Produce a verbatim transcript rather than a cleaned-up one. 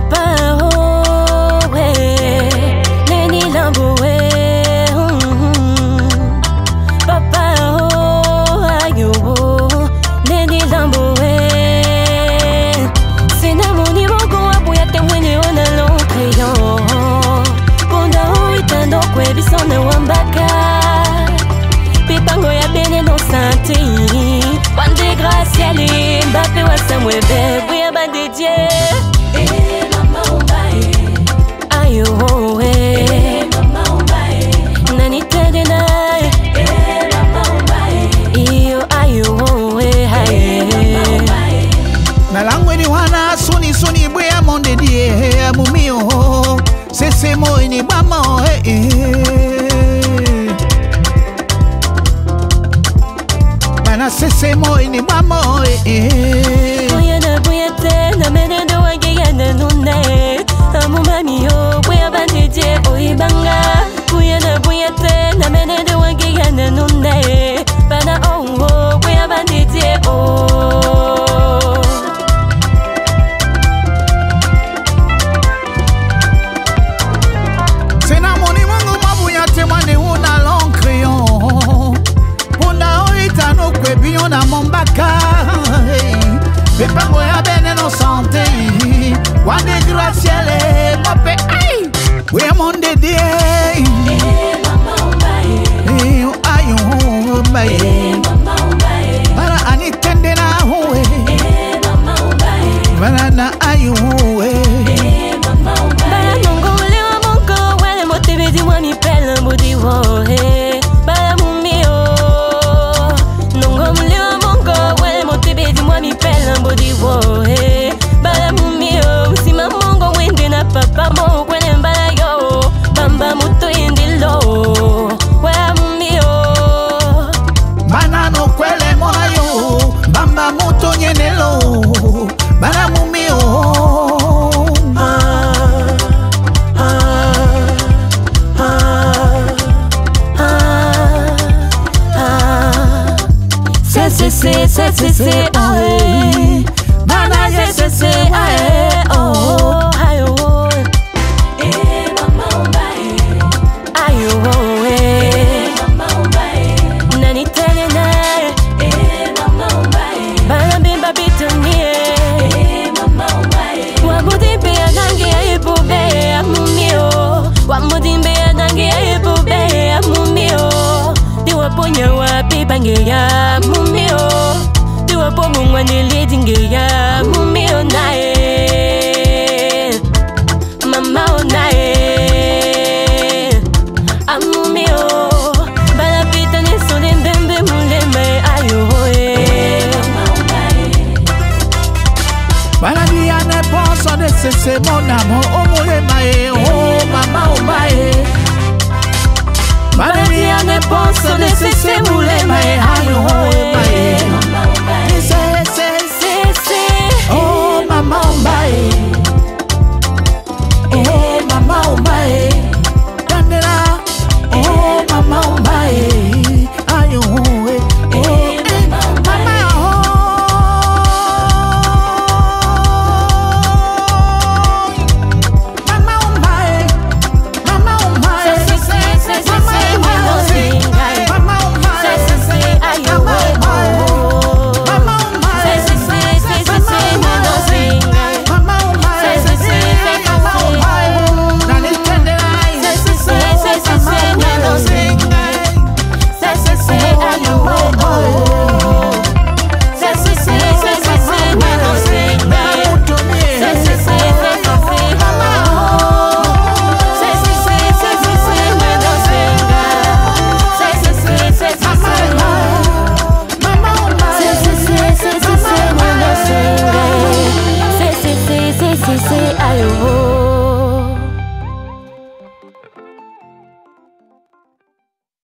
Papa oh we Neni lambo we Papa oh ayo Neni lambo we Sina moni mogo abuya te mwenye ona long crayon Ponda o itando kwe bisone wambaka Pipango ya bene no santi Bande graciale Mbappe wa samwebe Buya bande die Eh mama umbae Ayo we Eh mama umbae Nani tende nae Eh mama umbae Iyo ayo we hae mama umbae Nalangwe ni wana suni suni buya monde die Mumio Sese mo ini bama eh eh Bana sese mo ini bama eh eh Buya na buya te na mene do wange ya na nune Amu mami yo buya bande die oibanga Buya na buya te na mene do wange ya na nune Bana oh oh buya bande die oh Sena moni wangu mabuya te mwane una long crayon Punda oita no kwe biyon na mombaka Pepa goya bene no sante Wande graciele Mbappe ay Buya monde die Eh mama umbae Eh ayo umbae Eh mama umbae Para ani tende na huwe Eh mama umbae Para na ayo huwe Eh mama umbae Bala nongo lewa mongo Wale motive di wami pele mbudi wo he Bala mumio Nongo mlewa mongo Wale motive di wami pele mbudi wo he Bala mumio Msima mongo wende na papa mo Kwene mbala yo Bamba muto indilo Wala mumio Bana no kwele moyo Bamba muto nyenelo Bana mumio Ah Ah Ah Ah Ah Se se se se se se ae Bana se se se ae oh ayo Eh mama umbae Ayo eh mama umbae Nani tene nae Eh mama umbae Bana bimba bitonie Eh mama umbae Wamudimbe ya nange ya ipube ya mumio Wamudimbe ya nange ya ipube ya mumio Diwa ponya wapi bange ya mumio Diwa po mungwa nili dinge ya mumio nae Mama o nae Amumio Bala pita ne sole mbembe muleme ayo eh Mama umbae Bana dia ne ponso de sese mon amour Omole mae oh mama umbae Bana dia ne ponso de sese mule mae ayo umbae Mama umbae Nise